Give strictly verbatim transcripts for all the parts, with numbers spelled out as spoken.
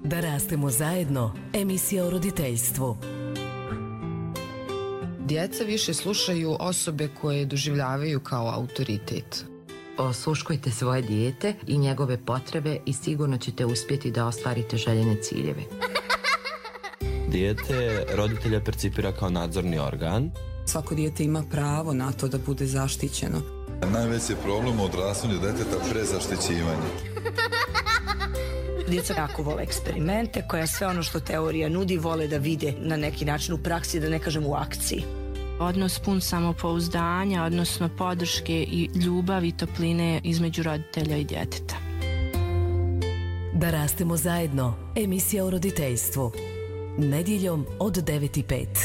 Da rastemo zajedno, emisija o roditeljstvu. Djeca više slušaju osobe koje doživljavaju kao autoritet. Osluškujte svoje dijete i njegove potrebe i sigurno ćete uspjeti da ostvarite željene ciljeve. Dijete roditelja percipira kao nadzorni organ. Svako dijete ima pravo na to da bude zaštićeno. Najveći problem u odrastanju djeteta prezaštićivanje. Djeca jako vole eksperimente, koja sve ono što teorija nudi vole da vide na neki način u praksi, da ne kažem u akciji. Odnos pun samopouzdanja, odnosno podrške i ljubavi i topline između roditelja i djeteta. Da rastemo zajedno, emisija o roditeljstvu. Nedjeljom od devet i pet.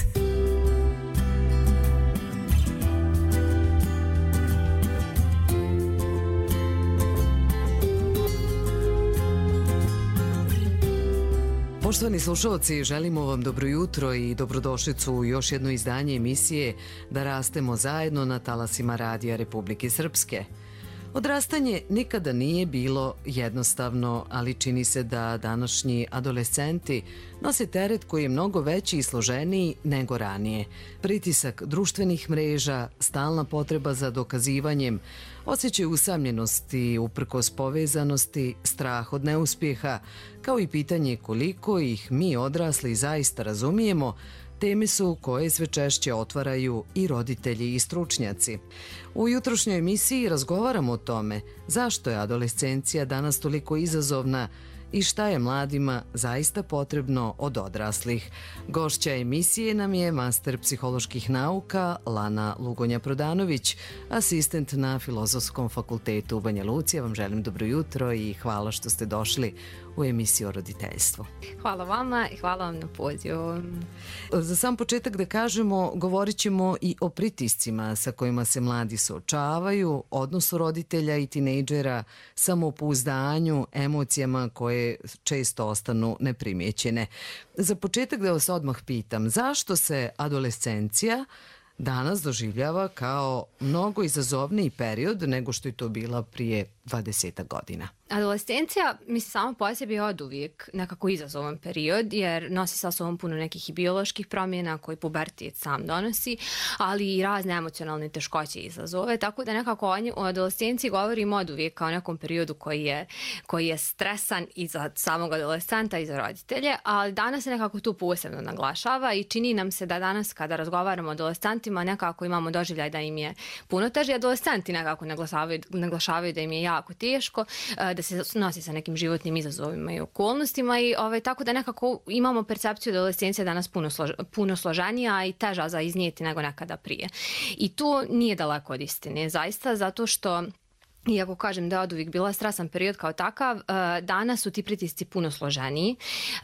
Poštovani slušalci, želimo vam dobro jutro i dobrodošlicu u još jedno izdanje emisije Da rastemo zajedno na talasima Radija Republike Srpske. Odrastanje nikada nije bilo jednostavno, ali čini se da današnji adolescenti nose teret koji je mnogo veći i složeniji nego ranije. Pritisak društvenih mreža, stalna potreba za dokazivanjem, osjećaj usamljenosti, uprkos povezanosti, strah od neuspjeha, kao i pitanje koliko ih mi odrasli zaista razumijemo, teme su koje sve češće otvaraju i roditelji i stručnjaci. U jutrošnjoj emisiji razgovaramo o tome zašto je adolescencija danas toliko izazovna i šta je mladima zaista potrebno od odraslih. Gošća emisije nam je master psiholoških nauka Lana Lugonja-Prodanović, asistent na Filozofskom fakultetu u Banja Luci. Ja vam želim dobro jutro i hvala što ste došli u emisiju o roditeljstvu. Hvala vama i hvala vam na pozivu. Za sam početak da kažemo, govorit ćemo i o pritiscima sa kojima se mladi suočavaju, odnosu roditelja i tinejdžera, samopouzdanju, emocijama koje često ostanu neprimjećene. Za početak da vas odmah pitam, zašto se adolescencija danas doživljava kao mnogo izazovniji period nego što je to bila prije dvadeset godina? Adolescencija, mislim, samo po sebi je oduvijek nekako izazovan period, jer nosi sa sobom puno nekih i bioloških promjena koji pubertet sam donosi, ali i razne emocionalne teškoće izazove, tako da nekako o adolescenciji govorimo oduvijek kao nekom periodu koji je, koji je stresan i za samog adolescenta i za roditelje, ali danas se nekako tu posebno naglašava i čini nam se da danas kada razgovaramo o adolescentima nekako imamo doživljaj da im je puno teže. Adolescenti nekako naglašavaju, naglašavaju da im je jako teško, da se nosi sa nekim životnim izazovima i okolnostima i ovaj, tako da nekako imamo percepciju da adolescencija danas puno, slož, puno složenija i teža za iznijeti nego nekada prije. I to nije daleko od istine, zaista, zato što iako kažem da je oduvijek bila stresan period kao takav, danas su ti pritisci puno složeniji.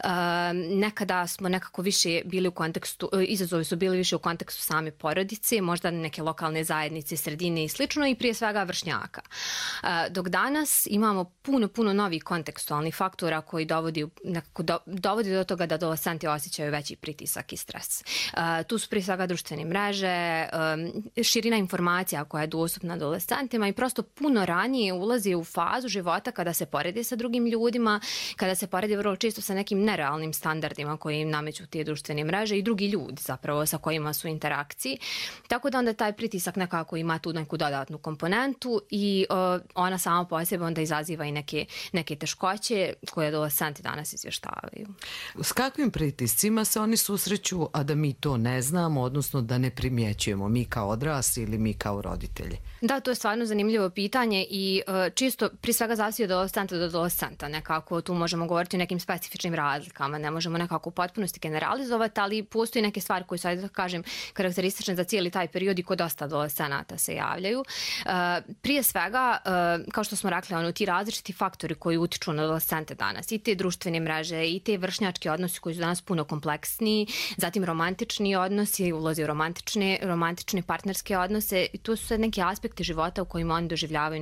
Nekada smo nekako više bili u kontekstu, izazovi su bili više u kontekstu same porodice, možda neke lokalne zajednice, sredine i slično i prije svega vršnjaka. Dok danas imamo puno, puno novih kontekstualnih faktora koji dovodi, nekako do, dovodi do toga da adolescenti osjećaju veći pritisak i stres. Tu su prije svega društvene mreže, širina informacija koja je dostupna adolescentima i prosto puno ranije ulazi u fazu života kada se poredi sa drugim ljudima, kada se poredi vrlo često sa nekim nerealnim standardima koji im nameću te društvene mreže i drugi ljudi zapravo sa kojima su u interakciji. Tako da onda taj pritisak nekako ima tu neku dodatnu komponentu i uh, ona sama po sebi onda izaziva i neke, neke teškoće koje adolescenti danas izvještavaju. S kakvim pritiscima se oni susreću, a da mi to ne znamo, odnosno da ne primjećujemo mi kao odrasli ili mi kao roditelji? Da, to je stvarno zanimljivo pitanje i uh, čisto prije svega zavisi od adolescenta do adolescenta. Nekako tu možemo govoriti o nekim specifičnim razlikama, ne možemo nekako u potpunosti generalizovati, ali postoji neke stvari koje su, ajde da kažem, karakteristične za cijeli taj period i kod dosta adolescenata se javljaju. Uh, prije svega, uh, kao što smo rekli, ono, ti različiti faktori koji utiču na adolescente danas, i te društvene mreže, i te vršnjački odnosi koji su danas puno kompleksniji, zatim romantični odnosi, ulazi u romantične, romantične partnerske odnose i tu su sve neki aspekti života u kojima oni doživljavaju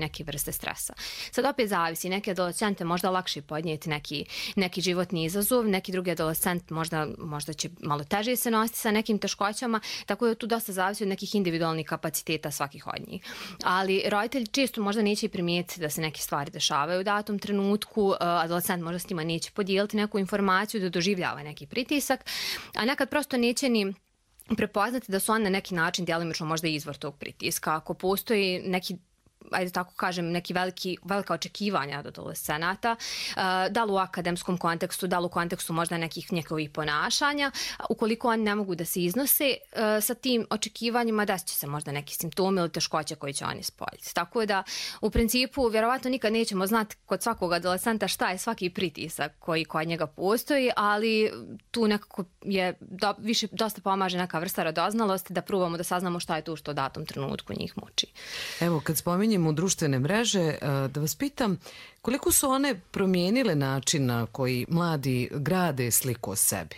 neke vrste stresa. Sad opet zavisi, neki adolescente možda lakše podnijeti neki, neki životni izazov, neki drugi adolescent možda, možda će malo teže se nositi sa nekim teškoćama, tako da tu dosta zavisi od nekih individualnih kapaciteta svakih od njih. Ali roditelji često možda neće i primijetiti da se neke stvari dešavaju u datom trenutku, adolescent možda s njima neće podijeliti neku informaciju, da doživljava neki pritisak, a nekad prosto neće ni prepoznati da su oni na neki način djelimično možda izvor tog pritiska. Ako postoji neki, ajde tako kažem, neki veliki, velika očekivanja od adolescenata, da li u akademskom kontekstu, da li u kontekstu možda nekih njihovih ponašanja, ukoliko oni ne mogu da se iznose sa tim očekivanjima, desit će se možda neki simptomi ili teškoće koje će oni spoljiti. Tako da, u principu, vjerovatno nikad nećemo znati kod svakog adolescenta šta je svaki pritisak koji kod njega postoji, ali tu nekako je do, više dosta pomaže neka vrsta radoznalosti da probamo da saznamo šta je tu što u datom trenutku njih muči. Evo, kad spominjem u društvene mreže, da vas pitam koliko su one promijenile način na koji mladi grade sliku o sebi?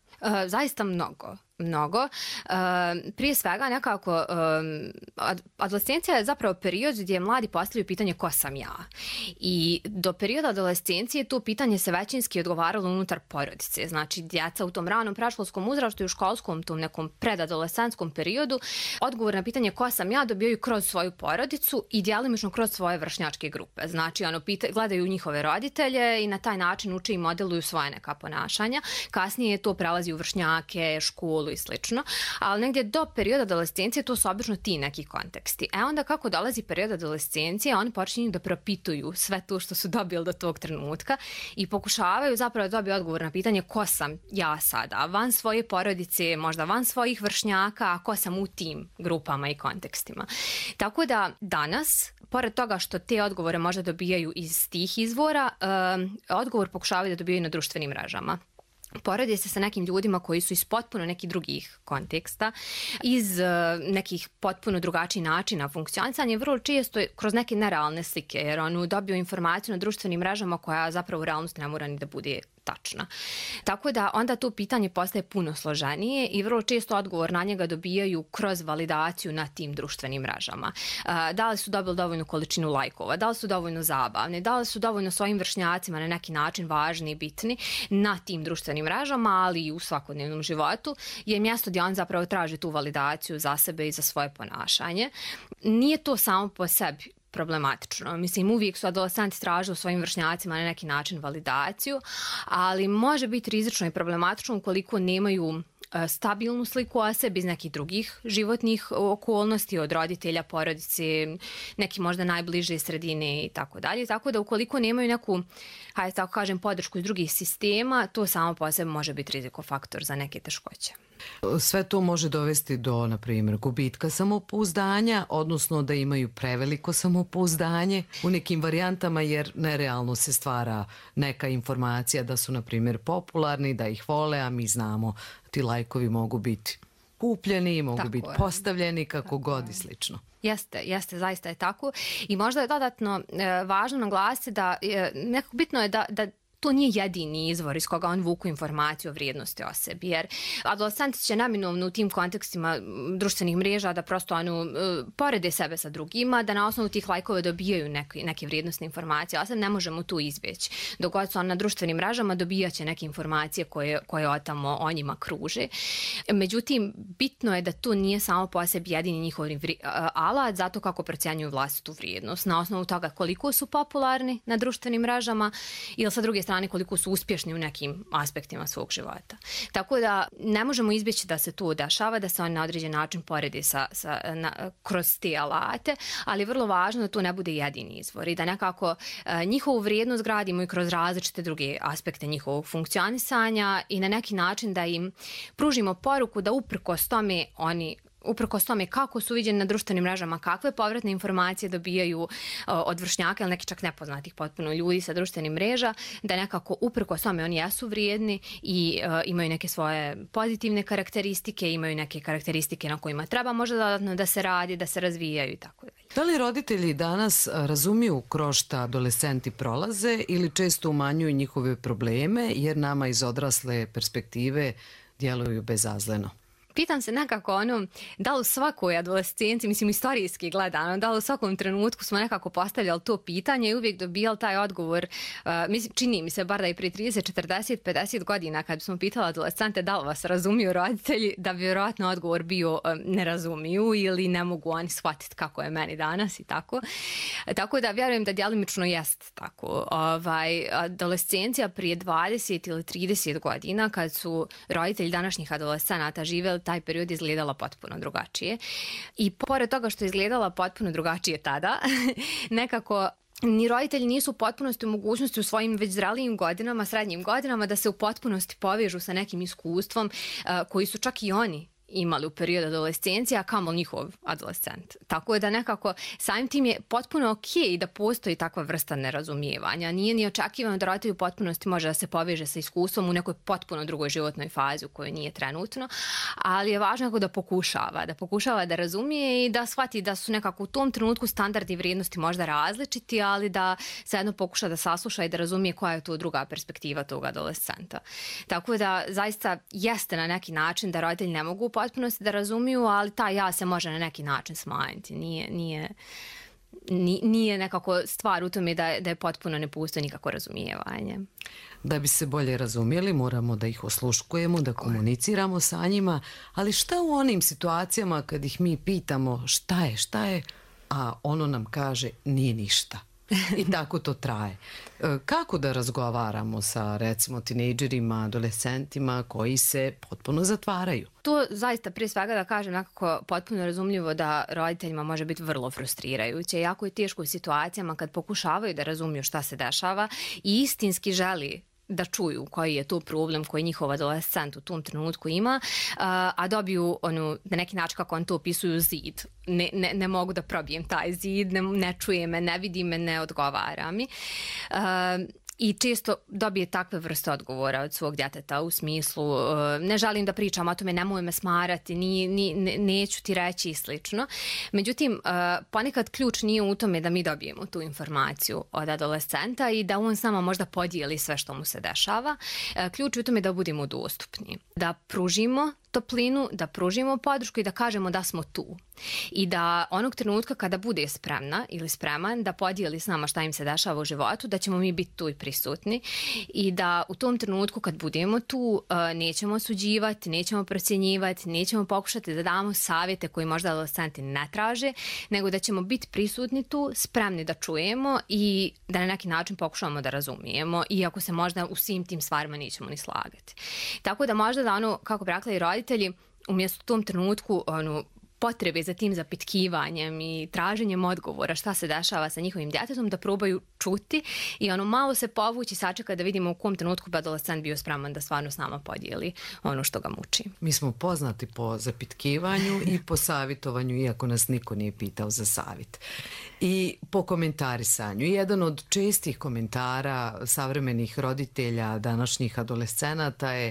Zaista mnogo. Mnogo. Prije svega nekako adolescencija je zapravo period gdje mladi postavljaju pitanje ko sam ja. I do perioda adolescencije to pitanje se većinski odgovaralo unutar porodice. Znači djeca u tom ranom predškolskom uzrastu i u školskom tom nekom predadolescentskom periodu odgovor na pitanje ko sam ja dobijaju kroz svoju porodicu i djelimično kroz svoje vršnjačke grupe. Znači ono, pita, gledaju njihove roditelje i na taj način uče i modeluju svoje neka ponašanja. Kasnije to prelazi u vršnjake, školu i slično, ali negdje do perioda adolescencije to su obično ti neki konteksti. E onda kako dolazi period adolescencije, oni počinju da propituju sve to što su dobili do tog trenutka i pokušavaju zapravo da dobiju odgovor na pitanje ko sam ja sada, van svoje porodice, možda van svojih vršnjaka, a ko sam u tim grupama i kontekstima. Tako da danas, pored toga što te odgovore možda dobijaju iz tih izvora, um, odgovor pokušavaju da dobijaju na društvenim mrežama. Porede se sa nekim ljudima koji su iz potpuno nekih drugih konteksta, iz uh, nekih potpuno drugačijih načina funkcionisanja, vrlo često kroz neke nerealne slike, jer on dobio informaciju na društvenim mrežama koja zapravo u realnosti ne mora ni da bude tačna. Tako da onda to pitanje postaje puno složenije i vrlo često odgovor na njega dobijaju kroz validaciju na tim društvenim mrežama. Da li su dobili dovoljnu količinu lajkova, da li su dovoljno zabavni, da li su dovoljno svojim vršnjacima na neki način važni i bitni na tim društvenim mrežama, ali i u svakodnevnom životu, je mjesto gdje on zapravo traži tu validaciju za sebe i za svoje ponašanje. Nije to samo po sebi problematično. Mislim, uvijek su adolescenti tražili u svojim vršnjacima na neki način validaciju, ali može biti rizično i problematično ukoliko nemaju stabilnu sliku o sebi iz nekih drugih životnih okolnosti, od roditelja, porodice, neki možda najbliže sredine i tako dalje. Tako da ukoliko nemaju neku, hajde tako kažem, podršku iz drugih sistema, to samo po sebi može biti rizikofaktor za neke teškoće. Sve to može dovesti do, na primjer, gubitka samopouzdanja, odnosno da imaju preveliko samopouzdanje u nekim varijantama, jer nerealno se stvara neka informacija da su, na primjer, popularni, da ih vole, a mi znamo ti lajkovi mogu biti kupljeni, mogu tako biti je. Postavljeni, kako tako god i slično. Jeste, jeste, zaista je tako. I možda je dodatno e, važno naglasiti da e, nekako bitno je da, da to nije jedini izvor iz koga on vuku informaciju o vrijednosti o sebi, jer adolescenti će neminovno u tim kontekstima društvenih mreža da prosto ono, porede sebe sa drugima, da na osnovu tih lajkova dobijaju neke, neke vrijednostne informacije, a sad ne možemo tu izbjeći. Dok god su on na društvenim mrežama, dobijaće neke informacije koje, koje od tamo o njima kruže. Međutim, bitno je da to nije samo po sebi jedini njihov alat, zato kako procjenjuju vlastitu vrijednost. Na osnovu toga koliko su popularni na društvenim mrežama ili sa druge strane koliko su uspješni u nekim aspektima svog života. Tako da ne možemo izbjeći da se to dešava, da se on na određen način poredi sa, sa, na, kroz te alate, ali je vrlo važno da to ne bude jedini izvor i da nekako e, njihovu vrijednost gradimo i kroz različite druge aspekte njihovog funkcionisanja i na neki način da im pružimo poruku da uprkos tome oni uprkos tome kako su viđeni na društvenim mrežama, kakve povratne informacije dobijaju uh, od vršnjaka ili neki čak nepoznatih potpuno ljudi sa društvenih mreža, da nekako uprkos tome oni jesu vrijedni i uh, imaju neke svoje pozitivne karakteristike, imaju neke karakteristike na kojima treba možda dodatno da se radi, da se razvijaju i tako dalje. Da li roditelji danas razumiju kroz šta adolescenti prolaze ili često umanjuju njihove probleme jer nama iz odrasle perspektive djeluju bezazleno? Pitam se nekako ono, da li u svakoj adolescenciji, mislim istorijski gledano, da li u svakom trenutku smo nekako postavljali to pitanje i uvijek dobijali taj odgovor, uh, mislim, čini mi se bar da i prije trideset, četrdeset, pedeset godina kad smo pitali adolescente da li vas razumiju roditelji, da bi vjerojatno odgovor bio um, ne razumiju ili ne mogu oni shvatiti kako je meni danas i tako. Tako da vjerujem da djelimično jest tako. Ovaj, adolescencija prije dvadeset ili trideset godina kad su roditelji današnjih adolescenata živjeli, taj period izgledala potpuno drugačije. I pored toga što je izgledala potpuno drugačije tada, nekako ni roditelji nisu u potpunosti u mogućnosti u svojim već zrelijim godinama, srednjim godinama da se u potpunosti povežu sa nekim iskustvom uh, koji su čak i oni imali u periodu adolescencije, a kamoli njihov adolescent. Tako da nekako samim tim je potpuno okej da postoji takva vrsta nerazumijevanja. Nije ni očekivano da roditelj u potpunosti može da se poveže sa iskustvom u nekoj potpuno drugoj životnoj fazi u kojoj nije trenutno, ali je važno da pokušava, da pokušava da razumije i da shvati da su nekako u tom trenutku standardi i vrijednosti možda različiti, ali da zajedno pokuša da sasluša i da razumije koja je to druga perspektiva tog adolescenta. Tako da zaista jeste na neki način da roditelji ne mogu potpunosti da razumiju, ali ta ja se može na neki način smanjiti. Nije, nije, nije nekako stvar u tome da, da je potpuno ne postoji nikako razumijevanje. Da bi se bolje razumjeli, moramo da ih osluškujemo, da komuniciramo sa njima, ali šta u onim situacijama kad ih mi pitamo šta je, šta je, a ono nam kaže nije ništa. I tako to traje. Kako da razgovaramo sa, recimo, tinejdžerima, adolescentima koji se potpuno zatvaraju? To zaista prije svega da kažem nekako potpuno razumljivo da roditeljima može biti vrlo frustrirajuće. Jako je teško u situacijama kad pokušavaju da razumiju šta se dešava i istinski želi da čuju koji je to problem koji njihov adolescent u tom trenutku ima, a dobiju onu, na neki način kako on to opisuju, zid. Ne, ne, ne mogu da probijem taj zid, ne, ne čuje me, ne vidi me, ne odgovara mi. Uh, I često dobije takve vrste odgovora od svog djeteta u smislu uh, ne želim da pričam o tome, nemoj me smarati, ni, ni, ne, neću ti reći i slično. Međutim, uh, ponekad ključ nije u tome da mi dobijemo tu informaciju od adolescenta i da on s nama možda podijeli sve što mu se dešava. Uh, ključ je u tome da budemo dostupni, da pružimo toplinu, da pružimo podršku i da kažemo da smo tu. I da onog trenutka kada bude spremna ili spreman da podijeli s nama šta im se dešava u životu, da ćemo mi biti tu i prisutni i da u tom trenutku kad budemo tu nećemo osuđivati, nećemo procjenjivati, nećemo pokušati da damo savjete koji možda adolescenti ne traže, nego da ćemo biti prisutni tu, spremni da čujemo i da na neki način pokušamo da razumijemo, iako se možda u svim tim stvarima nećemo ni slagati. Tako da možda da ono, kako bi rekli roditelji, umjesto u tom trenutku ono, potrebe za tim zapitkivanjem i traženjem odgovora šta se dešava sa njihovim djetetom, da probaju čuti i ono malo se povući, sačeka da vidimo u kom trenutku bi adolescent bio spreman da stvarno s nama podijeli ono što ga muči. Mi smo poznati po zapitkivanju i po savjetovanju, iako nas niko nije pitao za savjet. I po komentarisanju. Jedan od čestih komentara savremenih roditelja današnjih adolescenata je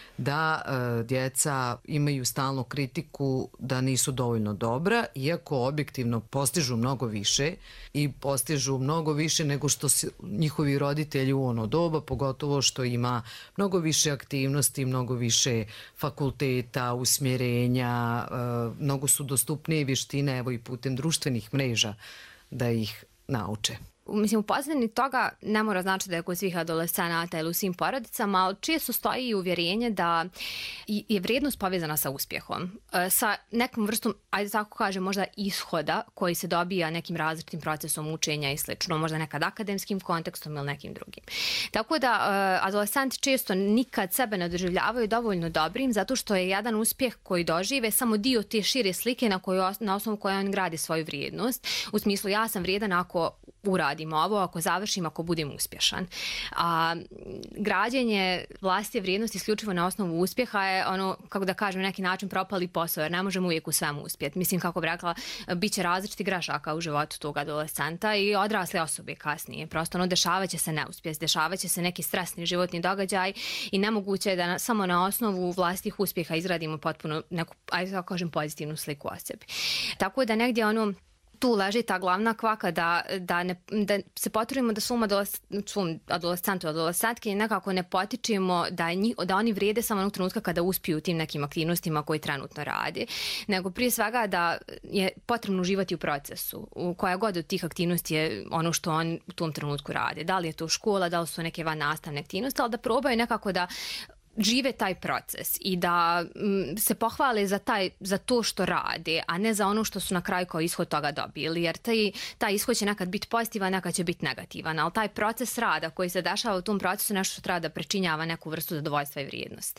da e, djeca imaju stalnu kritiku da nisu dovoljno dobra, iako objektivno postižu mnogo više i postižu mnogo više nego što su njihovi roditelji u ono doba, pogotovo što ima mnogo više aktivnosti, mnogo više fakulteta, usmjerenja, e, mnogo su dostupnije vještine, evo i putem društvenih mreža da ih nauče. Mislim, u pozadini toga ne mora znači da je kod svih adolescenata ili u svim porodicama, ali često stoji i uvjerenje da je vrijednost povezana sa uspjehom. Sa nekom vrstom, ajde tako kažem, možda ishoda koji se dobija nekim različitim procesom učenja i slično, možda nekad akademskim kontekstom ili nekim drugim. Tako da adolescenti često nikad sebe ne doživljavaju dovoljno dobrim zato što je jedan uspjeh koji dožive samo dio te šire slike na, koju, na osnovu koje on gradi svoju vrijednost. U smislu ja sam vrijedan ako uradim ovo, ako završim, ako budem uspješan. A građenje vlastite vrijednosti isključivo na osnovu uspjeha je ono, kako da kažem, neki način propali posao, jer ne možemo uvijek u svemu uspjeti. Mislim, kako bi rekla, bit će različiti grešaka u životu tog adolescenta i odrasle osobe kasnije. Prosto ono, dešavat će se neuspjeh, dešavat će se neki stresni životni događaj i nemoguće je da na, samo na osnovu vlastitih uspjeha izradimo potpuno neku, ajde da kažem, pozitivnu sliku o sebi. Tako da negdje ono, tu leži ta glavna kvaka da, da, ne, da se potrudimo da svom adolescentu i adolescentki nekako ne potičemo da, njih, da oni vrijede samo onog trenutka kada uspiju u tim nekim aktivnostima koji trenutno radi, nego prije svega da je potrebno uživati u procesu. U koja god od tih aktivnosti je ono što on u tom trenutku radi. Da li je to škola, da li su neke van nastavne aktivnosti, ali da probaju nekako da žive taj proces i da m, se pohvale za, taj, za to što rade, a ne za ono što su na kraju kao ishod toga dobili, jer taj, taj ishod će nekad biti pozitivan, nekad će biti negativan, ali taj proces rada koji se dešava u tom procesu nešto što treba da prečinjava neku vrstu zadovoljstva i vrijednosti.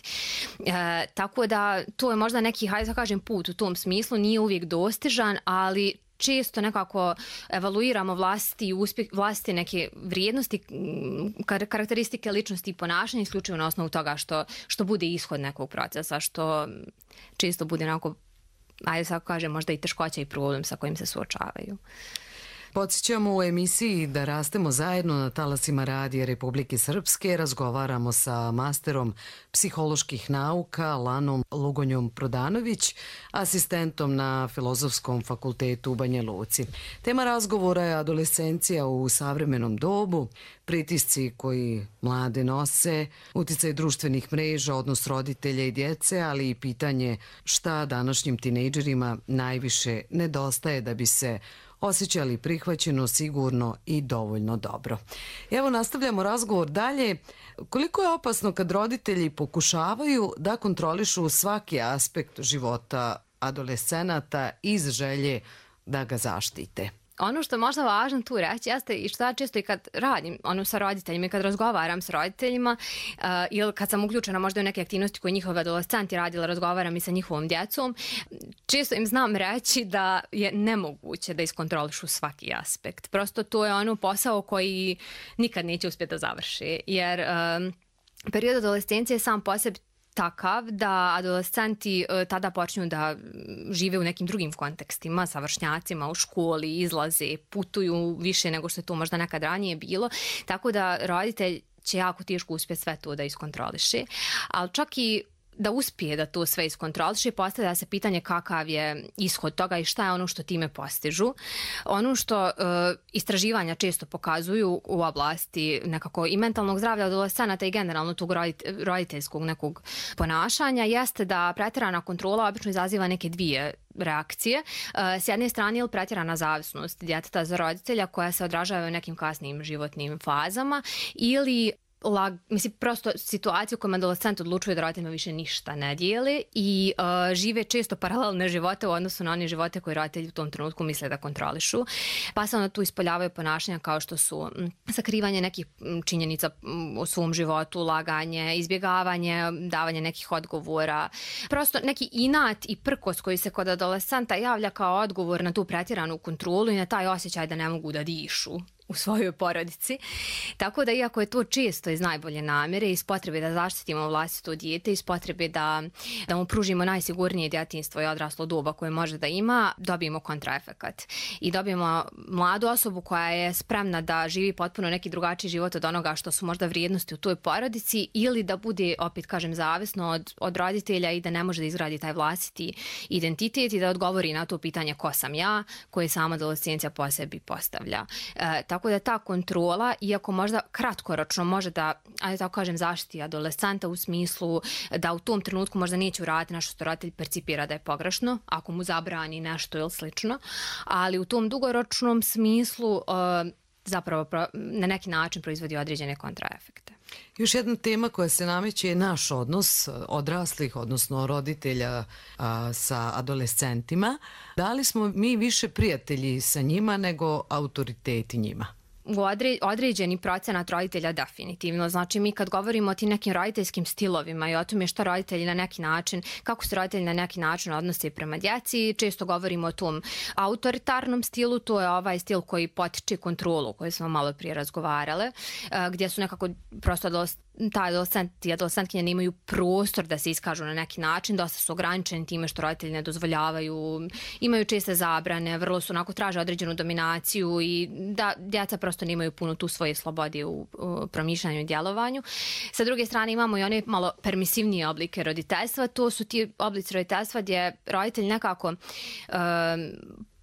E, tako da to je možda neki, hajde da kažem, put u tom smislu, nije uvijek dostižan, ali često nekako evaluiramo vlastiti uspjeh, vlastite neke vrijednosti, karakteristike ličnosti i ponašanja isključivo na osnovu toga što, što bude ishod nekog procesa, što često bude nekako, ajde sad kažem, možda i teškoća i problem sa kojim se suočavaju. Podsjećamo u emisiji Da rastemo zajedno na talasima Radija Republike Srpske. Razgovaramo sa masterom psiholoških nauka Lanom Lugonjom Prodanović, asistentom na Filozofskom fakultetu u Banja Luci. Tema razgovora je adolescencija u savremenom dobu, pritisci koji mlade nose, uticaj društvenih mreža, odnos roditelja i djece, ali i pitanje šta današnjim tinejdžerima najviše nedostaje da bi se osjećali prihvaćeno, sigurno i dovoljno dobro. Evo, nastavljamo razgovor dalje. Koliko je opasno kad roditelji pokušavaju da kontrolišu svaki aspekt života adolescenata iz želje da ga zaštite? Ono što je možda važno tu reći jeste i što ja često i kad radim ono sa roditeljima i kad razgovaram s roditeljima uh, ili kad sam uključena možda u neke aktivnosti koje njihove adolescenti radila, razgovaram i sa njihovom djecom, često im znam reći da je nemoguće da iskontrolišu svaki aspekt. Prosto to je ono posao koji nikad neće uspjeti da završi, jer um, period adolescencije sam po sebi takav da adolescenti tada počinju da žive u nekim drugim kontekstima, sa vršnjacima u školi, izlaze, putuju više nego što je to možda nekad ranije bilo, tako da roditelj će jako teško uspjeti sve to da iskontroliše, ali čak i da uspije da to sve iskontroliše, postavlja se pitanje kakav je ishod toga i šta je ono što time postižu. Ono što uh, istraživanja često pokazuju u oblasti nekako i mentalnog zdravlja adolescenata i generalno tog roditeljskog nekog ponašanja jeste da pretjerana kontrola obično izaziva neke dvije reakcije. S jedne strane je pretjerana zavisnost djeteta za roditelja koja se odražava u nekim kasnim životnim fazama ili Lag, mislim, prosto situacija u kojoj adolescent odlučuje da roditeljima više ništa ne dijeli i uh, žive često paralelne živote u odnosu na one živote koje roditelji u tom trenutku misle da kontrolišu. Pa se onda tu ispoljavaju ponašanja kao što su m, sakrivanje nekih m, činjenica m, o svom životu, laganje, izbjegavanje, davanje nekih odgovora. Prosto neki inat i prkos koji se kod adolescenta javlja kao odgovor na tu pretjeranu kontrolu i na taj osjećaj da ne mogu da dišu u svojoj porodici. Tako da iako je to često iz najbolje namjere, iz potrebe da zaštitimo vlastito dijete, iz potrebe da, da mu pružimo najsigurnije djetinjstvo i odraslo doba koje može da ima, dobijemo kontraefekat. I dobijemo mladu osobu koja je spremna da živi potpuno neki drugačiji život od onoga što su možda vrijednosti u toj porodici ili da bude, opet kažem, zavisno od, od roditelja i da ne može da izgradi taj vlastiti identitet i da odgovori na to pitanje ko sam ja, koje sama adolescencija po sebi postavlja. E, Tako da ta kontrola, iako možda kratkoročno može da, ajde tako kažem, zaštiti adolescenta u smislu da u tom trenutku možda neće uraditi nešto što roditelj percipira da je pogrešno, ako mu zabrani nešto ili slično, ali u tom dugoročnom smislu uh, zapravo pro, na neki način proizvodi određene kontraefekte. Još jedna tema koja se nameće je naš odnos odraslih, odnosno roditelja a, sa adolescentima. Da li smo mi više prijatelji sa njima nego autoriteti njima? U odre, određeni procenat roditelja definitivno. Znači mi kad govorimo o tim nekim roditeljskim stilovima i o tome što roditelji na neki način, kako se roditelji na neki način odnose prema djeci, često govorimo o tom autoritarnom stilu, to je ovaj stil koji potiče kontrolu, koju smo malo prije razgovarale, gdje su nekako prosto dosta taj adolescent i adolescentkinja nemaju prostor da se iskažu na neki način, dosta su ograničeni time što roditelji ne dozvoljavaju, imaju česte zabrane, vrlo su onako traže određenu dominaciju i da djeca prosto nemaju puno tu svoje slobode u, u promišljanju i djelovanju. Sa druge strane imamo i one malo permisivnije oblike roditeljstva, to su ti oblici roditeljstva gdje roditelj nekako um,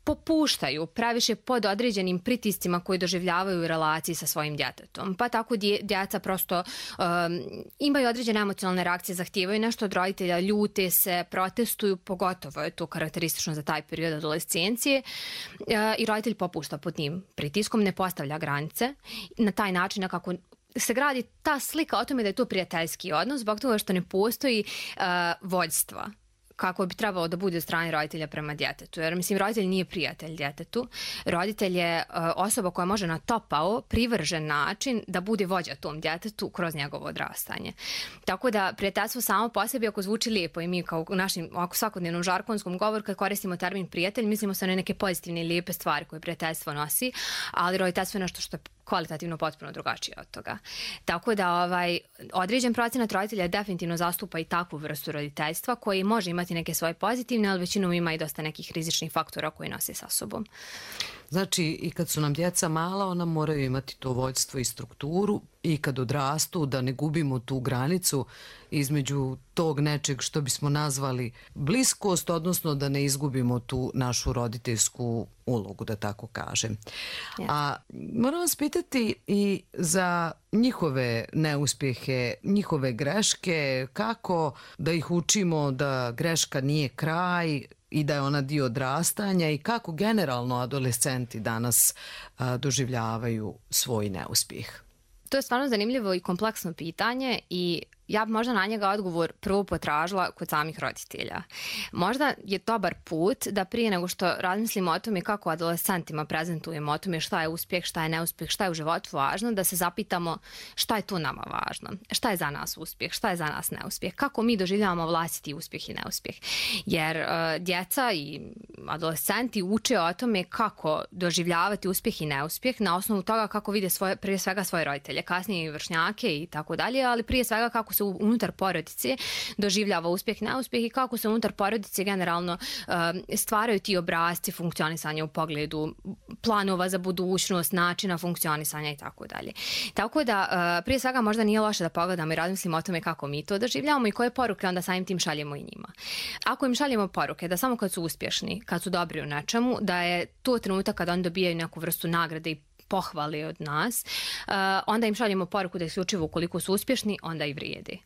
popuštaju previše pod određenim pritiscima koji doživljavaju u relaciji sa svojim djetetom. Pa tako dje, djeca prosto um, imaju određene emocionalne reakcije, zahtijevaju nešto od roditelja, ljute se, protestuju, pogotovo je to karakteristično za taj period adolescencije uh, i roditelj popušta pod tim pritiskom, ne postavlja granice. Na taj način nekako se gradi ta slika o tome da je to prijateljski odnos zbog toga što ne postoji uh, vođstva kako bi trebalo da bude od strane roditelja prema djetetu. Jer, mislim, roditelj nije prijatelj djetetu. Roditelj je uh, osoba koja može na topao, privržen način da bude vođa tom djetetu kroz njegovo odrastanje. Tako da prijateljstvo samo po sebi, ako zvuči lijepo i mi kao u našim svakodnevnom žargonskom govoru kad koristimo termin prijatelj, mislimo se na neke pozitivne i lijepe stvari koje prijateljstvo nosi, ali roditeljstvo je nešto što je kvalitativno potpuno drugačije od toga. Tako da ovaj, određen procenat roditelja definitivno zastupa i takvu vrstu roditeljstva koji može imati neke svoje pozitivne, ali većinom ima i dosta nekih rizičnih faktora koji nose sa sobom. Znači, i kad su nam djeca mala, ona moraju imati to vođstvo i strukturu i kad odrastu da ne gubimo tu granicu između tog nečeg što bismo nazvali bliskost, odnosno da ne izgubimo tu našu roditeljsku ulogu, da tako kažem. Yes. A moram vas pitati i za njihove neuspjehe, njihove greške, kako da ih učimo da greška nije kraj i da je ona dio odrastanja i kako generalno adolescenti danas a, doživljavaju svoj neuspjeh? To je stvarno zanimljivo i kompleksno pitanje i ja bi možda na njega odgovor prvo potražila kod samih roditelja. Možda je dobar put da prije nego što razmislimo o tome kako adolescentima prezentujemo o tome šta je uspjeh, šta je neuspjeh, šta je u životu važno, da se zapitamo šta je to nama važno, šta je za nas uspjeh, šta je za nas neuspjeh, kako mi doživljavamo vlastiti uspjeh i neuspjeh. Jer uh, djeca i adolescenti uče o tome kako doživljavati uspjeh i neuspjeh na osnovu toga kako vide svoje, prije svega svoje roditelje, kasnije i vršnjake i tako dalje, ali prije svega kako se unutar porodice doživljava uspjeh i neuspjeh i kako se unutar porodice generalno uh, stvaraju ti obrasci funkcionisanja u pogledu planova za budućnost, načina funkcionisanja i tako dalje. Tako da uh, prije svega možda nije loše da pogledamo i razmislimo o tome kako mi to doživljavamo i koje poruke onda samim tim šaljemo i njima. Ako im šaljemo poruke da samo kad su uspješni, kad su dobri u nečemu, da je to trenutak kada oni dobijaju neku vrstu nagrade i pohvali od nas, uh, onda im šaljemo poruku da isključivo ukoliko su uspješni, onda i vrijedi.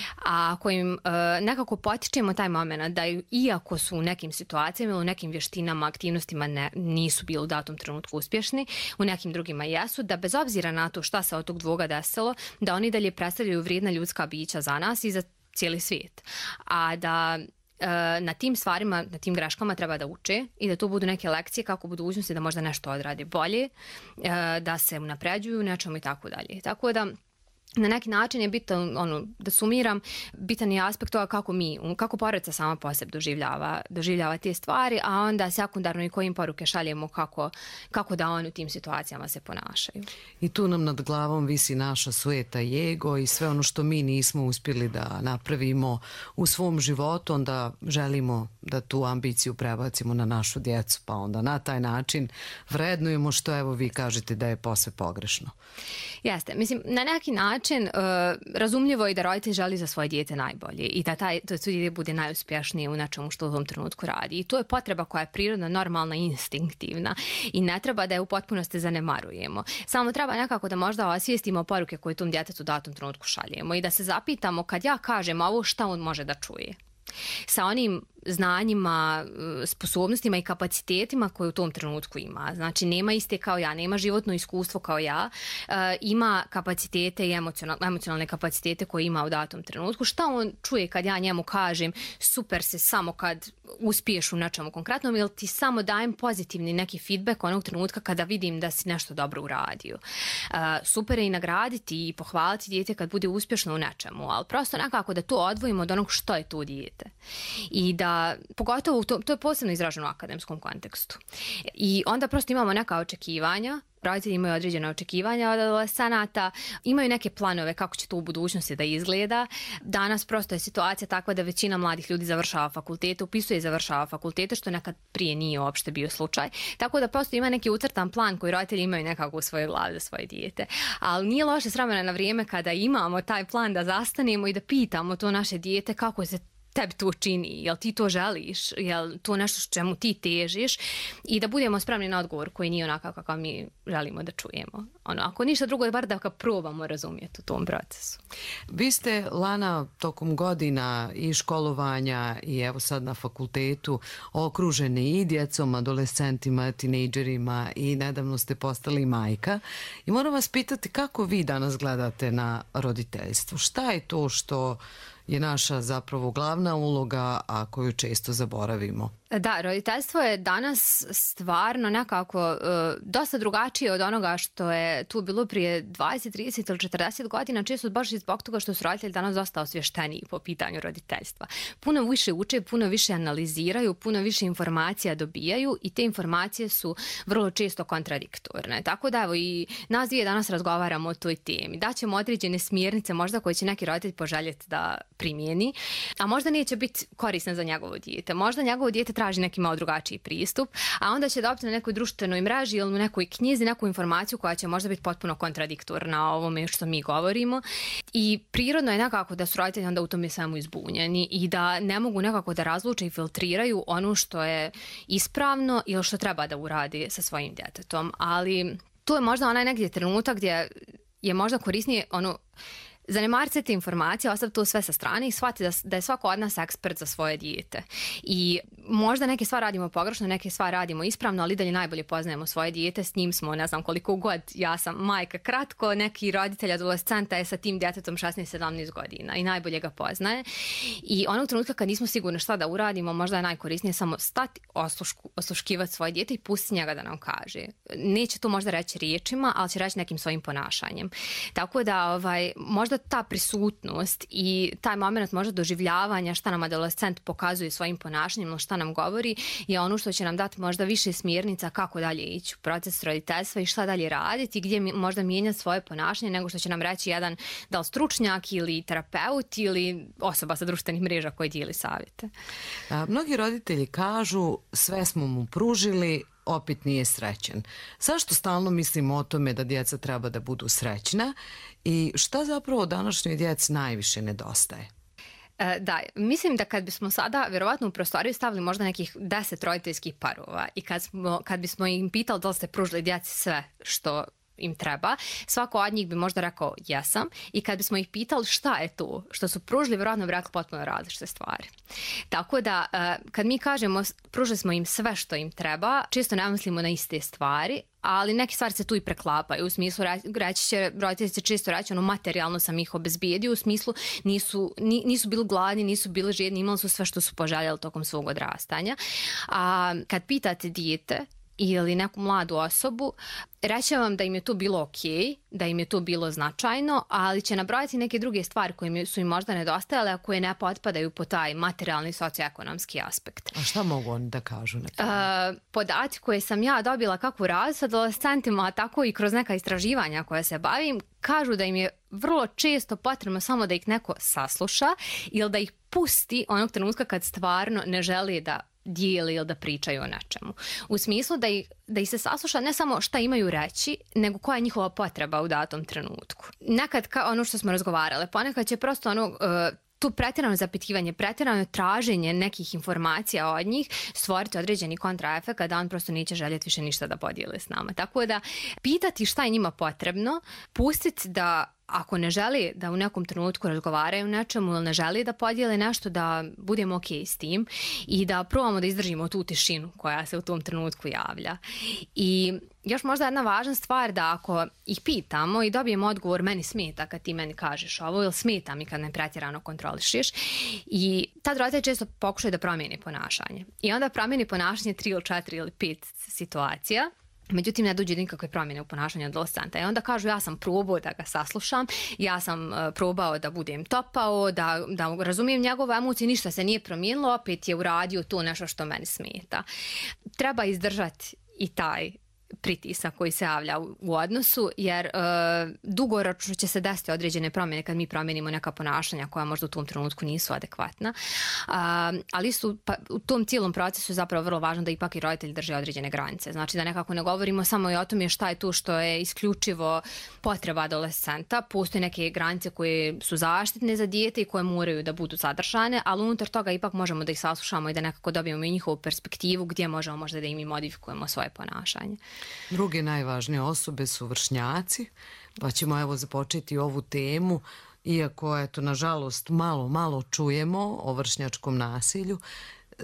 A ako im uh, nekako potičemo taj moment da iako su u nekim situacijama ili u nekim vještinama, aktivnostima ne, nisu bili u datom trenutku uspješni, u nekim drugima jesu, da bez obzira na to šta se od tog dvoga desilo, da oni dalje predstavljaju vrijedna ljudska bića za nas i za cijeli svijet. A da na tim stvarima, na tim greškama treba da uče i da to budu neke lekcije kako u budućnosti da možda nešto odrade bolje, da se unapređuju u nečemu i tako dalje. Tako da na neki način je bitan, ono, da sumiram, bitan je aspekt toga kako mi, kako porodica sama po sebi doživljava, doživljava te stvari, a onda sekundarno i kojim poruke šaljemo kako, kako da oni u tim situacijama se ponašaju. I tu nam nad glavom visi naša sueta i ego i sve ono što mi nismo uspjeli da napravimo u svom životu, onda želimo da tu ambiciju prebacimo na našu djecu, pa onda na taj način vrednujemo što evo vi kažete da je posve pogrešno. Jeste, mislim, na neki način način uh, razumljivo je da roditelj želi za svoje dijete najbolje i da taj to dijete bude najuspješnije u nečemu što u tom trenutku radi. I to je potreba koja je prirodna, normalna i instinktivna i ne treba da je u potpunosti zanemarujemo. Samo treba nekako da možda osvijestimo poruke koje tom djetetu u datom trenutku šaljemo i da se zapitamo kad ja kažem ovo šta on može da čuje. Sa onim znanjima, sposobnostima i kapacitetima koje u tom trenutku ima. Znači, nema iste kao ja, nema životno iskustvo kao ja, uh, ima kapacitete i emocionalne, emocionalne kapacitete koje ima u datom trenutku. Šta on čuje kad ja njemu kažem super se samo kad uspiješ u nečemu konkretnom ili ti samo dajem pozitivni neki feedback onog trenutka kada vidim da si nešto dobro uradio. Uh, super je i nagraditi i pohvaliti dijete kad bude uspješno u nečemu, ali prosto nekako da to odvojimo od onog što je to dijete. I da pogotovo to, to je posebno izraženo u akademskom kontekstu. I onda prosto imamo neka očekivanja, roditelji imaju određene očekivanja od adolescenata, imaju neke planove kako će to u budućnosti da izgleda. Danas prosto je situacija takva da većina mladih ljudi završava fakultete, upisuje i završava fakultete, što nekad prije nije uopšte bio slučaj. Tako da prosto ima neki ucrtan plan koji roditelji imaju nekako u svojoj glavi za svoje dijete. Ali nije loše s vremena na vrijeme kada imamo taj plan da zastanemo i da pitamo to naše dijete kako se tebi to čini, jel ti to želiš, jel to nešto čemu ti težiš i da budemo spremni na odgovor koji nije onakav kakav mi želimo da čujemo. Ono, ako ništa drugo je bar da ga probamo razumjeti u tom procesu. Vi ste, Lana, tokom godina i školovanja i evo sad na fakultetu okruženi i djecom, adolescentima, tinejdžerima i nedavno ste postali majka. I moram vas pitati kako vi danas gledate na roditeljstvo. Šta je to što je naša zapravo glavna uloga, a koju često zaboravimo? Da, roditeljstvo je danas stvarno nekako uh, dosta drugačije od onoga što je tu bilo prije dvadeset, trideset ili četrdeset godina, često baš i zbog toga što su roditelji danas dosta osvješteniji po pitanju roditeljstva. Puno više uče, puno više analiziraju, puno više informacija dobijaju i te informacije su vrlo često kontradiktorne. Tako da evo i nas dvije danas razgovaramo o toj temi. Daćemo određene smjernice možda koje će neki roditelj poželjeti da primijeni, a možda neće biti korisna za njegovo dijete. Možda njegovo dijete traži neki malo drugačiji pristup, a onda će dobiti na nekoj društvenoj mreži ili u nekoj knjizi neku informaciju koja će možda biti potpuno kontradiktorna ovome što mi govorimo i prirodno je nekako da su roditelji onda u tome samo izbunjeni i da ne mogu nekako da razluče i filtriraju ono što je ispravno ili što treba da uradi sa svojim djetetom, ali tu je možda onaj negdje trenutak gdje je možda korisnije ono zanemariti se te informacije, ostaviti to sve sa strane i shvatiti da, da je svako od nas ekspert za svoje dijete. I možda neke stvari radimo pogrešno, neke stvari radimo ispravno, ali dalje najbolje poznajemo svoje dijete, s njim smo ne znam koliko god, ja sam majka kratko, neki roditelj adolescenta je sa tim djetetom šesnaest sedamnaest godina i najbolje ga poznaje. I onog trenutka kad nismo sigurni šta da uradimo, možda je najkorisnije samo stati, oslušku, osluškivati svoje dijete i pustiti njega da nam kaže. Neće to možda reći riječima, ali će reći nekim svojim ponašanjem. Tako da ovaj, možda ta prisutnost i taj moment možda doživljavanja šta nam adolescent pokazuje svojim ponašanjem, šta nam govori, je ono što će nam dati možda više smjernica kako dalje ići u proces roditeljstva i šta dalje raditi i gdje možda mijenjati svoje ponašanje nego što će nam reći jedan da li stručnjak ili terapeut ili osoba sa društvenih mreža koji dijeli savjete. A, mnogi roditelji kažu sve smo mu pružili, opet nije srećen. Zašto stalno mislimo o tome da djeca treba da budu srećna i šta zapravo današnjoj djeci najviše nedostaje? Da, mislim da kad bismo sada vjerovatno u prostoriju stavili možda nekih deset roditeljskih parova i kad, smo, kad bismo im pitali da li ste pružili djeci sve što im treba, svako od njih bi možda rekao jesam i kad bismo ih pitali šta je to što su pružili, vjerojatno bi rekli potpuno različite stvari. Tako da kad mi kažemo pružili smo im sve što im treba, često ne mislimo na iste stvari, ali neke stvari se tu i preklapaju. U smislu, reći će, roditelji će često reći, ono, materijalno sam ih obezbijedio, u smislu nisu, nisu bili gladni, nisu bili žedni, imali su sve što su poželjeli tokom svog odrastanja. A kad pitate dijete ili neku mladu osobu, reći vam da im je to bilo ok, da im je to bilo značajno, ali će nabrojati neke druge stvari koje su im možda nedostajale, a koje ne potpadaju po taj materijalni socioekonomski aspekt. A šta mogu oni da kažu? Uh, podaci koje sam ja dobila kako u radu s adolescentima, a tako i kroz neka istraživanja koja se bavim, kažu da im je vrlo često potrebno samo da ih neko sasluša ili da ih pusti onog trenutka kad stvarno ne želi da dijeli ili da pričaju o nečemu. U smislu da ih, da ih se sasluša ne samo šta imaju reći, nego koja je njihova potreba u datom trenutku. Nekad, kao ono što smo razgovarale, ponekad će prosto ono... Uh, tu pretjerano zapitivanje, pretjerano traženje nekih informacija od njih stvoriti određeni kontraefekt da on prosto neće željeti više ništa da podijeli s nama. Tako da pitati šta je njima potrebno, pustiti da ako ne želi da u nekom trenutku razgovaraju nečemu ili ne želi da podijele nešto, da budemo ok s tim i da probamo da izdržimo tu tišinu koja se u tom trenutku javlja. I još možda jedna važna stvar da ako ih pitamo i dobijemo odgovor meni smeta kad ti meni kažeš ovo ili smeta mi kad me pretjerano kontrolišiš i tad roditelj često pokušaju da promijeni ponašanje. I onda promijeni ponašanje tri ili četiri ili pet situacija. Međutim, ne dođe nikakve promjene u ponašanju adolescenta. I onda kažu ja sam probao da ga saslušam, ja sam uh, probao da budem topao, da, da razumijem njegove emocije, ništa se nije promijenilo, opet je uradio to nešto što meni smeta. Treba izdržati i taj pritisak koji se javlja u, u odnosu, jer uh, dugoročno će se desiti određene promjene kad mi promijenimo neka ponašanja koja možda u tom trenutku nisu adekvatna. Uh, ali su, pa, u tom cijelom procesu je zapravo vrlo važno da ipak i roditelji drže određene granice. Znači da nekako ne govorimo samo i o tome šta je tu što je isključivo potreba adolescenta. Postoje neke granice koje su zaštitne za dijete i koje moraju da budu zadržane, ali unutar toga ipak možemo da ih saslušamo i da nekako dobijemo i njihovu perspektivu gdje možemo možda da im i modifikujemo svoje ponašanje. Druge najvažnije osobe su vršnjaci, pa ćemo evo započeti ovu temu, iako eto nažalost malo, malo čujemo o vršnjačkom nasilju, e,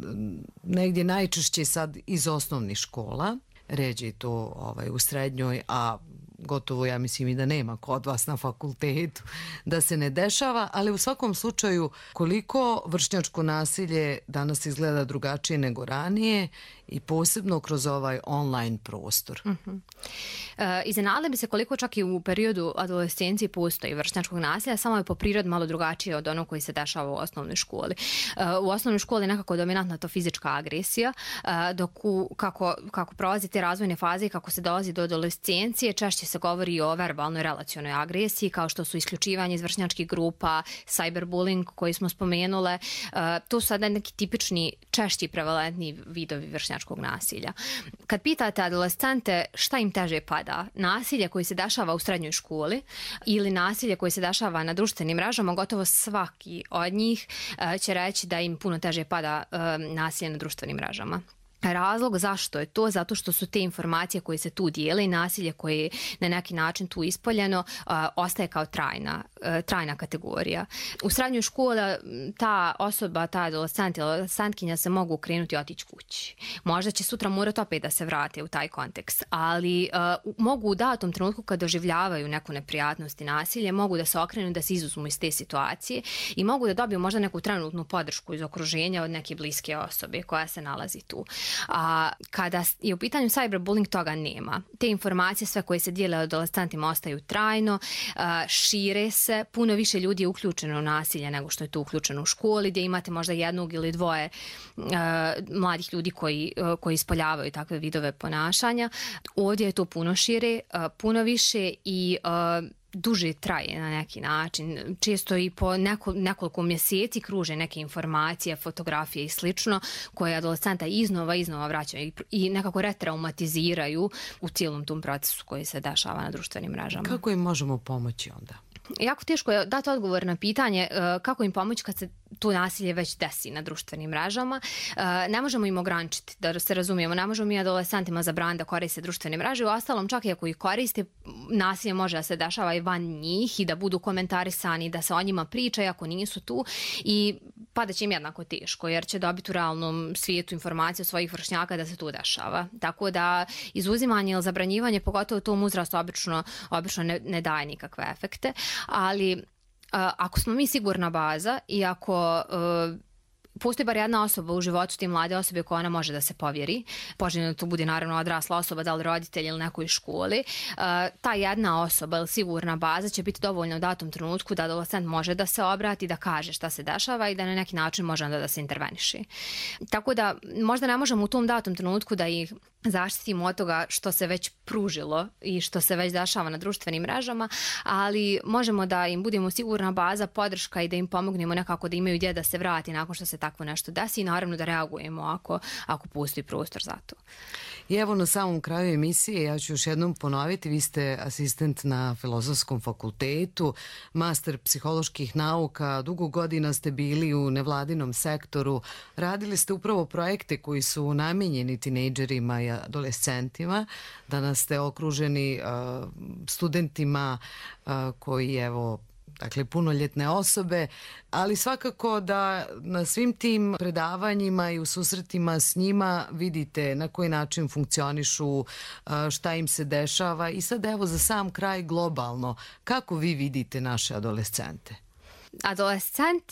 negdje najčešće sad iz osnovnih škola, ređe je to ovaj, u srednjoj, a gotovo ja mislim i da nema kod vas na fakultetu da se ne dešava, ali u svakom slučaju koliko vršnjačko nasilje danas izgleda drugačije nego ranije i posebno kroz ovaj online prostor. Uh-huh. E, iznenadili bi se koliko čak i u periodu adolescencije postoji vršnjačkog nasilja, samo je po prirodi malo drugačije od onog koji se dešava u osnovnoj školi. E, u osnovnoj školi je nekako dominantna to fizička agresija, e, dok u, kako, kako prolazi te razvojne faze i kako se dolazi do adolescencije, češće se govori i o verbalnoj relacionoj agresiji, kao što su isključivanje iz vršnjačkih grupa, cyberbullying koji smo spomenule. E, to su sada neki tipični, češći prevalentni vidovi vršnjačkog nasilja. Kad pitate adolescente šta im teže pada, nasilje koji se dešava u srednjoj školi ili nasilje koji se dešava na društvenim mrežama, gotovo svaki od njih će reći da im puno teže pada nasilje na društvenim mrežama. Razlog zašto je to? Zato što su te informacije koje se tu dijele i nasilje koje je na neki način tu ispoljeno uh, ostaje kao trajna, uh, trajna kategorija. U srednjoj školi ta osoba, ta adolescent ili adolescentkinja se mogu krenuti i otići kući. Možda će sutra morati opet da se vrate u taj kontekst, ali uh, mogu u datom trenutku kad doživljavaju neku neprijatnost i nasilje, mogu da se okrenu, da se izuzmu iz te situacije i mogu da dobiju možda neku trenutnu podršku iz okruženja od neke bliske osobe koja se nalazi tu. A kada je u pitanju cyberbullying, toga nema. Te informacije sve koje se dijele adolescentima ostaju trajno, šire se, puno više ljudi je uključeno u nasilje nego što je to uključeno u školi, gdje imate možda jednog ili dvoje mladih ljudi koji, koji ispoljavaju takve vidove ponašanja. Ovdje je to puno šire, puno više i duže traje na neki način. Često i po neko, nekoliko mjeseci kruže neke informacije, fotografije i slično koje adolescenta iznova iznova vraćaju i, i nekako retraumatiziraju u cijelom tom procesu koji se dešava na društvenim mrežama. Kako im možemo pomoći onda? Jako teško je dati odgovor na pitanje kako im pomoći kad se to nasilje već desi na društvenim mrežama. Ne možemo im ograničiti, da se razumijemo, ne možemo mi adolescentima zabraniti da koriste društvene mreže. U ostalom, čak i ako ih koriste, nasilje može da se dešava i van njih i da budu komentarisani, da se o njima priča, ako nisu tu, i pada će im jednako teško, jer će dobiti u realnom svijetu informacije od svojih vršnjaka da se to dešava. Tako da izuzimanje ili zabranjivanje, pogotovo u tom uzrastu, obično, obično ne, ne daje nikakve efekte. Ali uh, ako smo mi sigurna baza i ako uh, postoji bar jedna osoba u životu te mlade osobe koja ona može da se povjeri, poželjno da to bude naravno odrasla osoba, da li roditelj ili nekoj školi, uh, ta jedna osoba ili sigurna baza će biti dovoljna u datom trenutku da adolescent može da se obrati, da kaže šta se dešava i da na neki način može onda da se interveniše. Tako da možda ne možemo u tom datom trenutku da ih zaštitimo od toga što se već pružilo i što se već dešava na društvenim mrežama, ali možemo da im budemo sigurna baza, podrška i da im pomognemo nekako da imaju gdje da se vrati nakon što se takvo nešto desi i naravno da reagujemo ako, ako postoji prostor za to. I evo na samom kraju emisije ja ću još jednom ponoviti, vi ste asistent na Filozofskom fakultetu, master psiholoških nauka, dugo godina ste bili u nevladinom sektoru, radili ste upravo projekte koji su namijenjeni tinejdžerima i adolescentima, danas ste okruženi uh, studentima uh, koji evo dakle punoljetne osobe, ali svakako da na svim tim predavanjima i u susretima s njima vidite na koji način funkcionišu, šta im se dešava i sad evo za sam kraj globalno, kako vi vidite naše adolescente? Adolescenti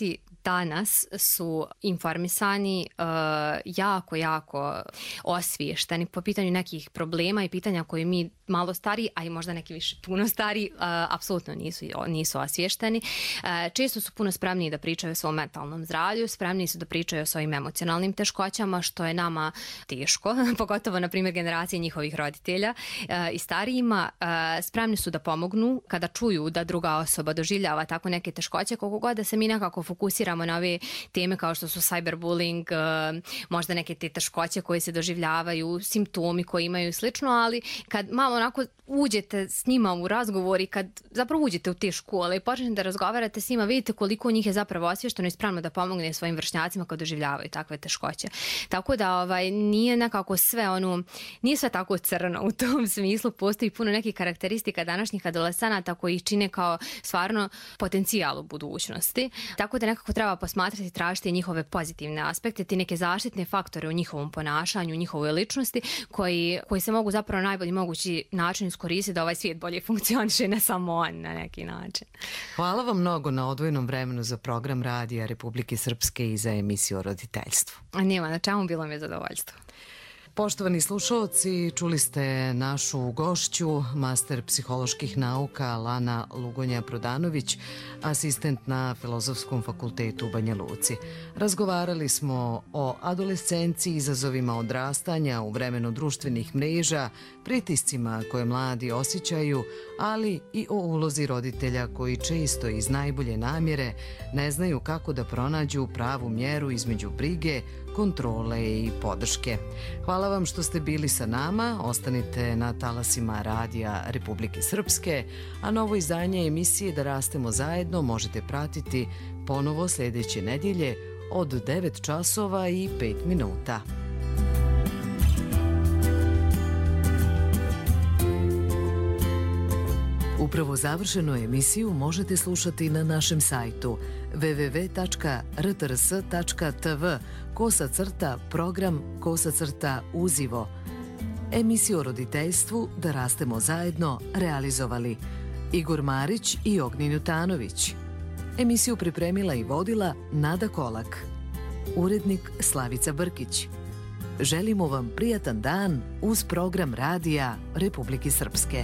danas su informisani, uh, jako, jako osviješteni po pitanju nekih problema i pitanja koje mi malo stariji, a i možda neki više puno stariji, uh, apsolutno nisu, nisu osviješteni. Uh, često su puno spremniji da pričaju o svom mentalnom zdravlju, spremniji su da pričaju o svojim emocionalnim teškoćama, što je nama teško, pogotovo, na primjer, generacije njihovih roditelja uh, i starijima. Uh, spremni su da pomognu kada čuju da druga osoba doživljava tako neke teškoće, koliko god da se mi nekako fokusiramo na ove teme kao što su cyberbullying, uh, možda neke te teškoće koje se doživljavaju, simptomi koji imaju slično, ali kad malo onako uđete s njima u razgovor i kad zapravo uđete u te škole i počnete da razgovarate s njima, vidite koliko njih je zapravo osvješteno i spremno da pomogne svojim vršnjacima kad doživljavaju takve teškoće. Tako da ovaj, nije nekako sve ono, nije sve tako crno u tom smislu, postoji puno nekih karakteristika današnjih adolescenata koji ih čine kao stvarno potencijal u budućnosti. Tako da nekako treba posmatrati i tražiti njihove pozitivne aspekte, ti neke zaštitne faktore u njihovom ponašanju, u njihovoj ličnosti koji, koji se mogu zapravo najbolji mogući način iskoristiti da ovaj svijet bolje funkcioniše, ne samo on na neki način. Hvala vam mnogo na odvojenom vremenu za program Radija Republike Srpske i za emisiju o roditeljstvu. Nema na čemu, bilo mi je zadovoljstvo. Poštovani slušalci, čuli ste našu gošću, master psiholoških nauka Lana Lugonja-Prodanović, asistent na Filozofskom fakultetu u Banja Luci. Razgovarali smo o adolescenciji, izazovima odrastanja u vremenu društvenih mreža, pritiscima koje mladi osjećaju, ali i o ulozi roditelja koji često iz najbolje namjere ne znaju kako da pronađu pravu mjeru između brige, kontrole i podrške. Hvala vam što ste bili sa nama, ostanite na talasima Radija Republike Srpske, a novo izdanje emisije Da rastemo zajedno možete pratiti ponovo sljedeće nedjelje od devet časova i pet minuta. Upravo završenu emisiju možete slušati na našem sajtu w w w tačka r t r s tačka t v kosa crta program kosa crta uzivo. Emisiju o roditeljstvu Da rastemo zajedno realizovali Igor Marić i Ognjen Jutanović. Emisiju pripremila i vodila Nada Kolak. Urednik Slavica Brkić. Želimo vam prijatan dan uz program Radija Republike Srpske.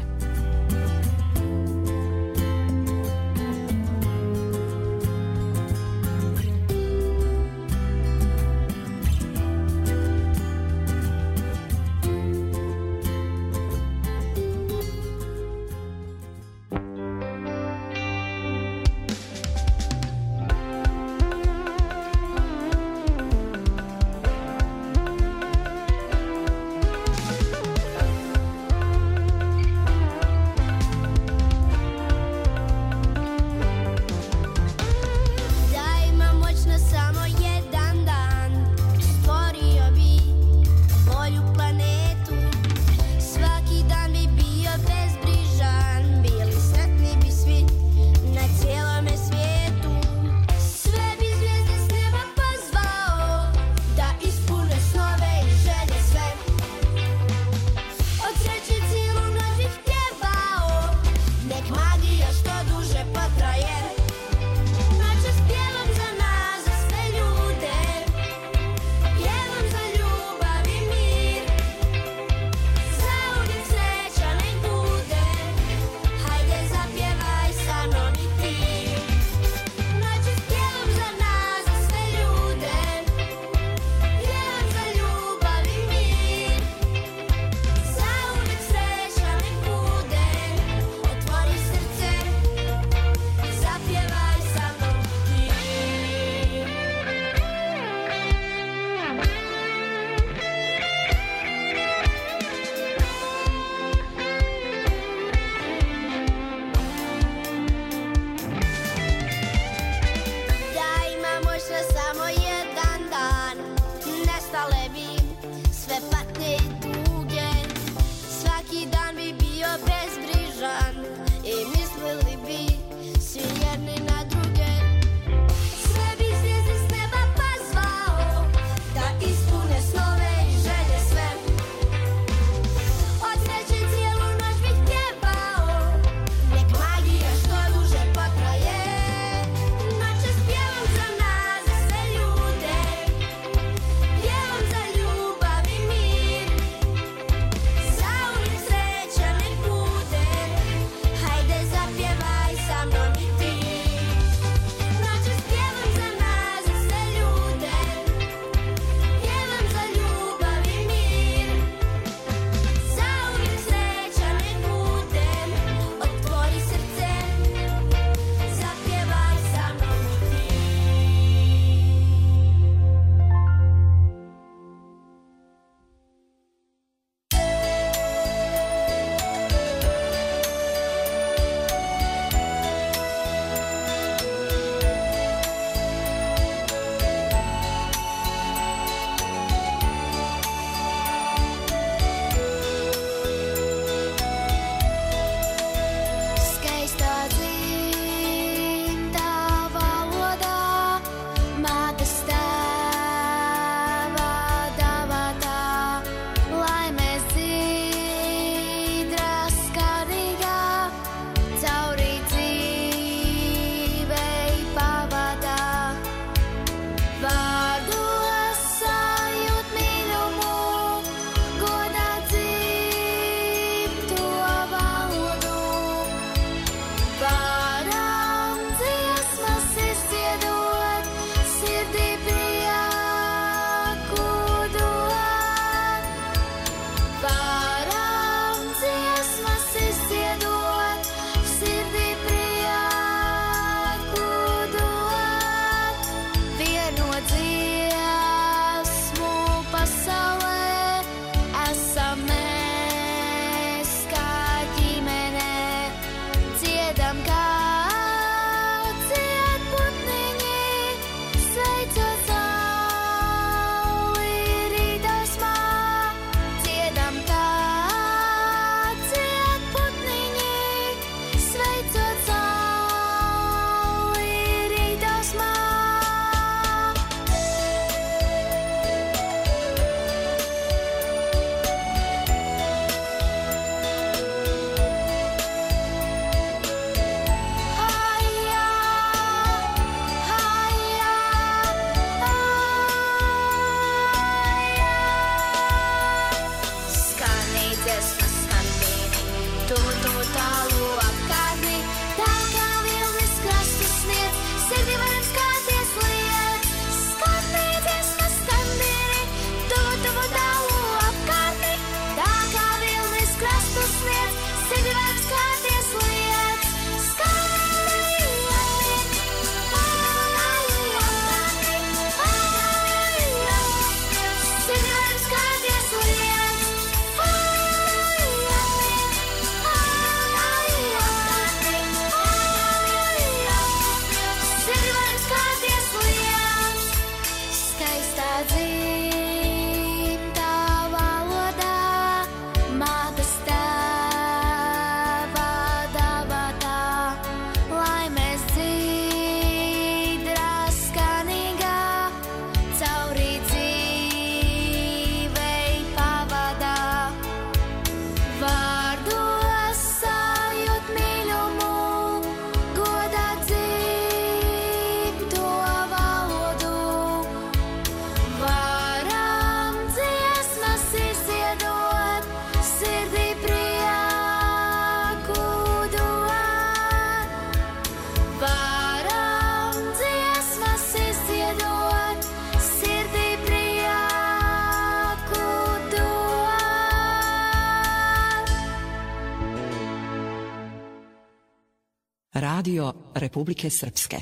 Radio Republike Srpske.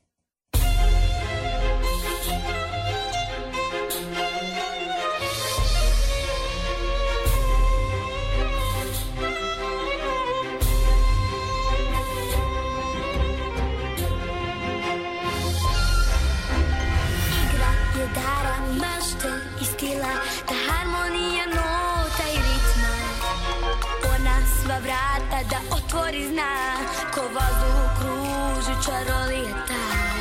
Vrata da otvori zna, ko vazduh kruži čarolijeta.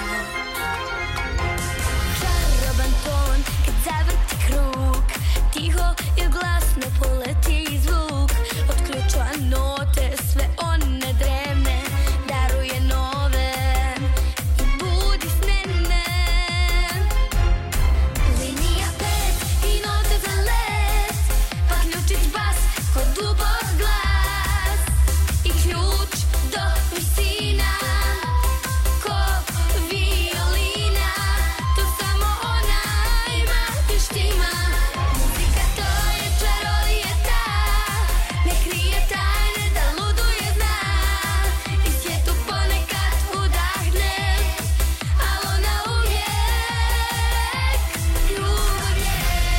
Čaroban ton kad zavrti krug, tiho i glasno poleti zvuk. Od ključa note sve one drevne daruje nove i budi snene. Linija pet i note za let, pa ključić bas kod dubog glas. Ključ do visina, ko violina, to samo ona ima i štima. Muzika to je čarolijeta, ne krije tajne da luduje zna. I svijetu ponekad udahne, al ona uvijek ljubav je.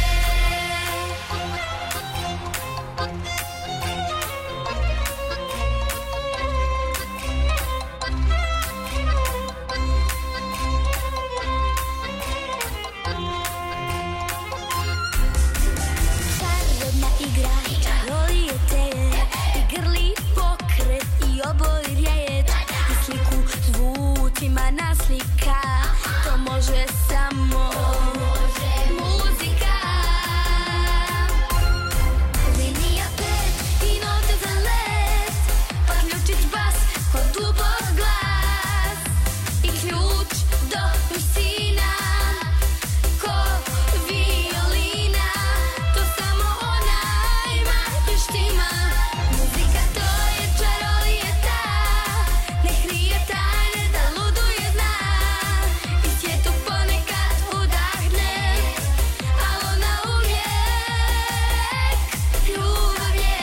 Zvucima naslika, to može samo muzika. Linija pet i note za let, pa ključić bas kod dubog glas. I ključ do visina, ko violina, to samo ona ima i štima. Muzika to je čarolijeta, ne krije tajne da luduje zna. I svijetu ponekad udahne, al ona uvijek ljubav je.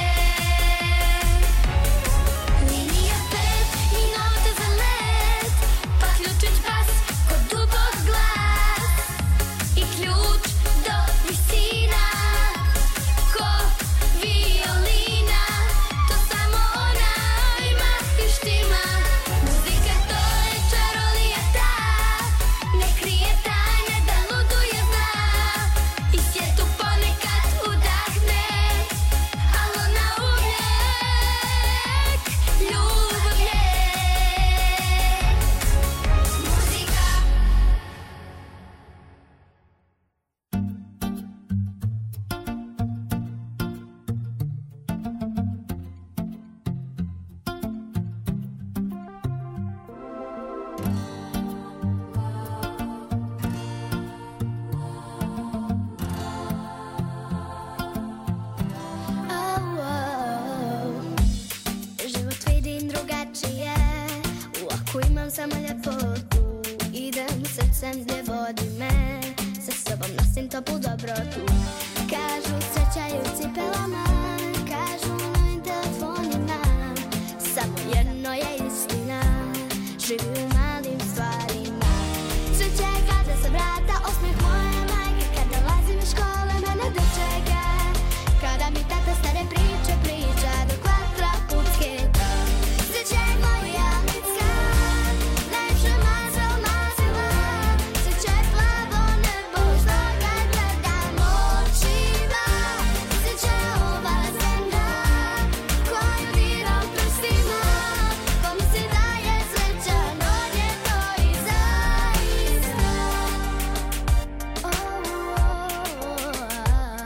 Linija pet i note za let, pa ključić bas kod dubog glas. I ključ do visina, ko violina, to samo ona ima i štima. Muzika to je čarolijeta, ne krije tajne da luduje zna. I svijetu ponekad udahne, al ona uvijek ljubav je. Muzika. Život vidim drugačije, ako imam samo ljepotu. Idem srcem gdje vodi me, sa sobom nosim toplu dobrotu. Kažu sreća je u cipelama, kažu u novim telefonima. Samo jedno je istina, živi u malim stvarima. Sreća je kada se vrata osmijeh moje majke, kada lazim iz škole mene dočeka. Kada mi tata stare priče priča dok vatra pucketa. Sreća je moja mitska, najljepša maza omazila. Sreća je plavo nebo što kad gledam očima. Sreća je ova zemlja koju diram prstima. Pomisli da je sreća, no nje to i zaista. Oh, oh, oh, oh.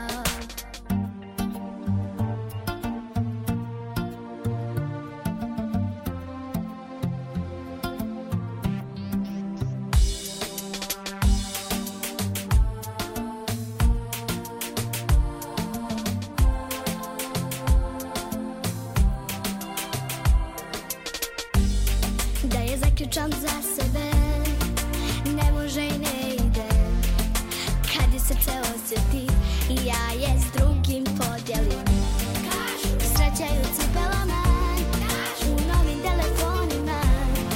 Da je zaključam za sebe, ne može i ne ide. Kad je srce osjeti, ja je s drugim podijelim. Sreća je u cipelama, u novim telefonima.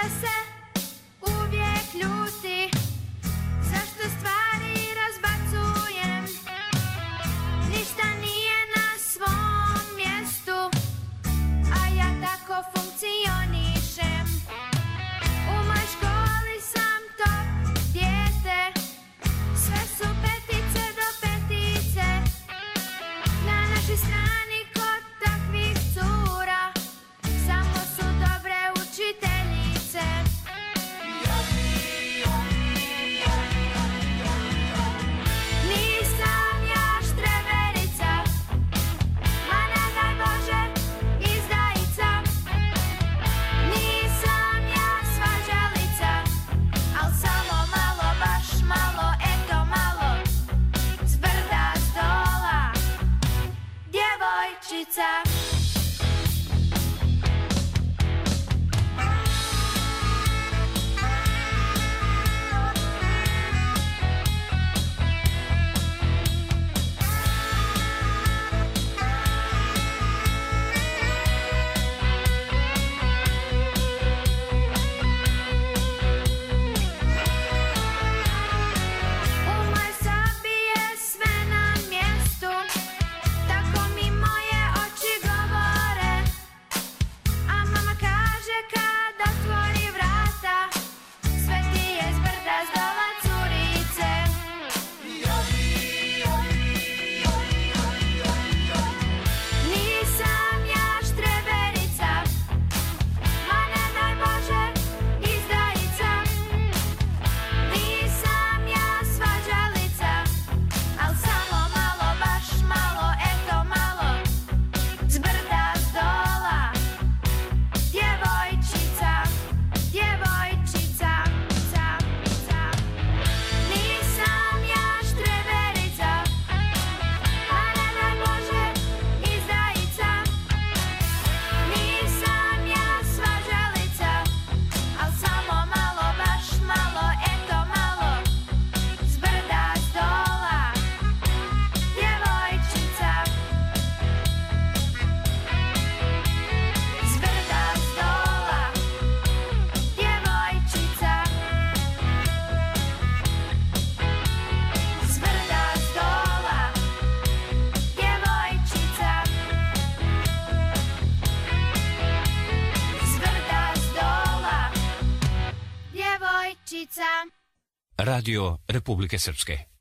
se uvijek ljuti, zašto stvari razbacujem, ništa nije na svom mjestu, a ja tako funkcionišem. U mojoj školi sam top dijete, sve su petice do petice, na našoj strani kod takvih cura samo su dobre učiteljice. Nisam ja štreberica, ma ne daj Bože izdajica. Nisam ja svađalica, al samo malo, baš malo, eto malo, zbrda zdola, djevojčica. U mojoj sobi je sve na mjestu, tako mi moje oči govore, a mama kaže kad otvori vrata, sve ti je zbrda zdola curice. Nisam ja štreberica, ma ne daj Bože izdajica. Nisam ja svađalica, al samo malo, baš malo, eto malo, zbrda zdola, djevojčica, djevojčica, ca, ca. Nisam ja štreberica, ma ne daj Bože izdajica. Nisam ja svađalica, al samo malo, baš malo, eto malo, zbrda zdola, djevojčica. Zbrda zdola, djevojčica. Zbrda zdola, djevojčica. Zbrda zdola, djevojčica. Radio Republike Srpske.